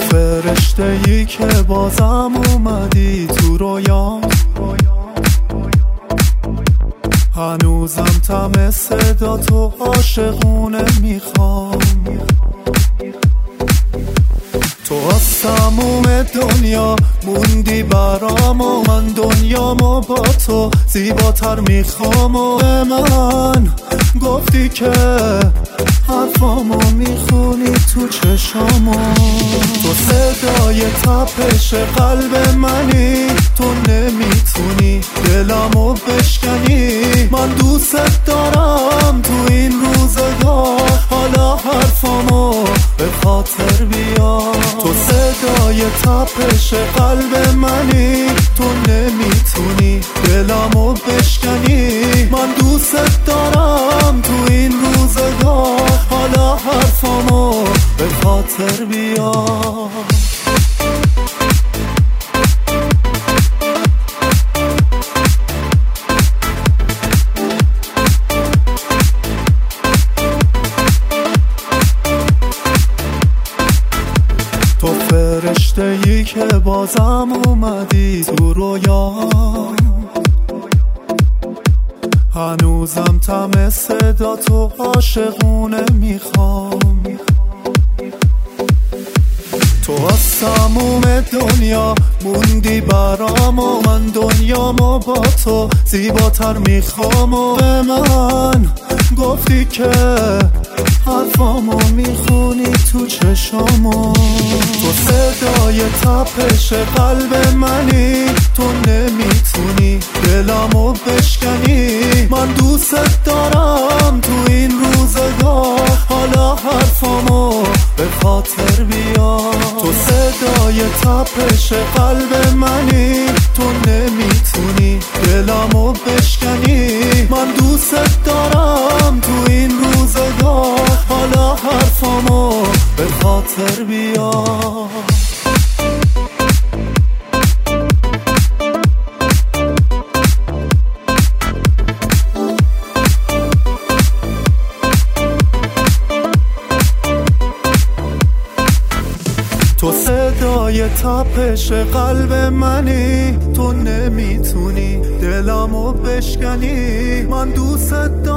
فرشته‌ای که بازم اومدی تو رویام، هنوزم طعم صدا تو عاشقونه میخوام. تو از تموم دنیا موندی برام و من دنیامو با تو زیباتر میخوام. و به من گفتی که حرفامو میخونی تو چشامو. تو صدای تپش قلب منی، تو نمیتونی دلمو بشکنی. من دوست دارم تو این روزگار حالا حرفامو به خاطر بیار. تو صدای تپش قلب منی، تو نمیتونی دلمو بشکنی. من دوست دارم تو این روزگار حالا حرفامو به خاطر بیار. تو فرشته‌ای که بازم اومدی تو رویام، هنوزم طعم صدا تو عاشقونه میخوام. تو از تموم دنیا موندی برام و من دنیامو با تو زیباتر میخوام. و به من گفتی که حرفامو میخونی تو چشامو. تو صدای تپش قلب منی، تو نمیتونی دلمو بشکنی. من دوست دارم تو این روزگار حالا حرفامو به خاطر بیار. تو صدای تپش قلب منی، تو نمیتونی دلمو بشکنی. من دوست دارم تو این روزگار حالا حرفامو به خاطر بیار. تو صدای تپش قلب منی، تو نمیتونی دلمو بشکنی. من دوست